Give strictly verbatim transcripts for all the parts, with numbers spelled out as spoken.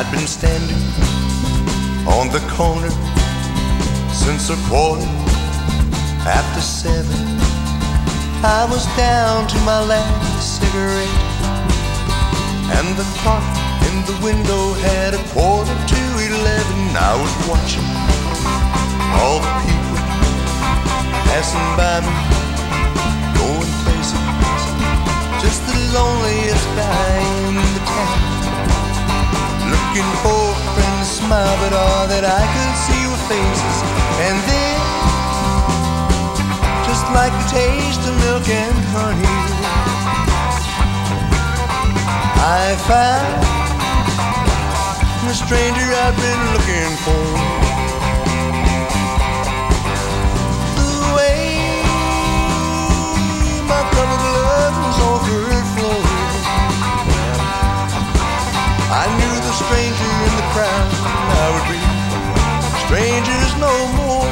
I'd been standing on the corner since a quarter after seven. I was down to my last cigarette, and the clock in the window had a quarter to eleven. I was watching all the people passing by me, going places, just the loneliest guy in the town, looking for a friend to smile, but all that I could see were faces. And then, just like the taste of milk and honey, I found the stranger I've been looking for. The way my cup of love was overflowing, I knew the stranger in the crowd I would be strangers no more.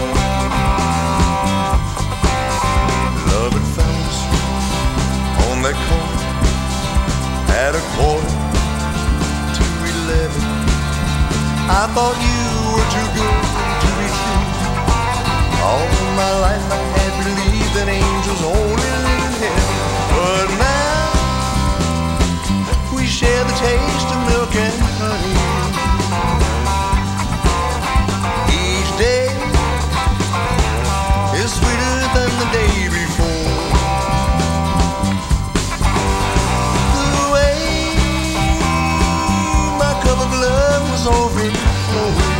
Love had found us on that corner at a quarter to eleven. I thought you were too good to be true. All my life I had believed that angels only live in heaven, but now we share the taste of milk and honey. Each day is sweeter than the day before. The way my cup of love was overflowing,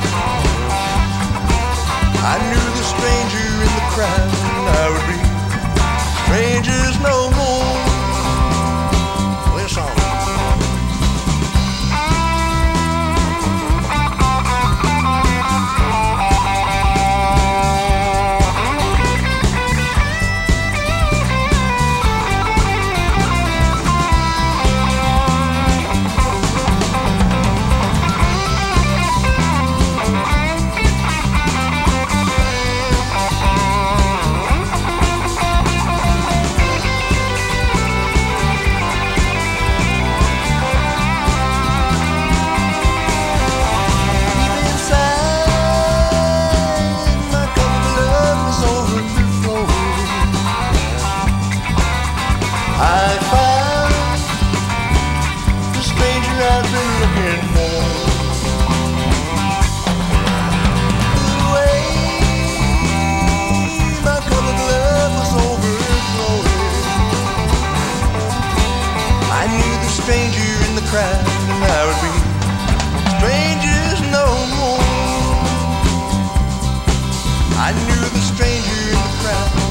I knew the stranger in the crowd I would be strangers no more. Listen. I found the stranger I've been looking for. The way my cup of love was overflowing, I knew the stranger in the crowd and I would be strangers no more. I knew the stranger in the crowd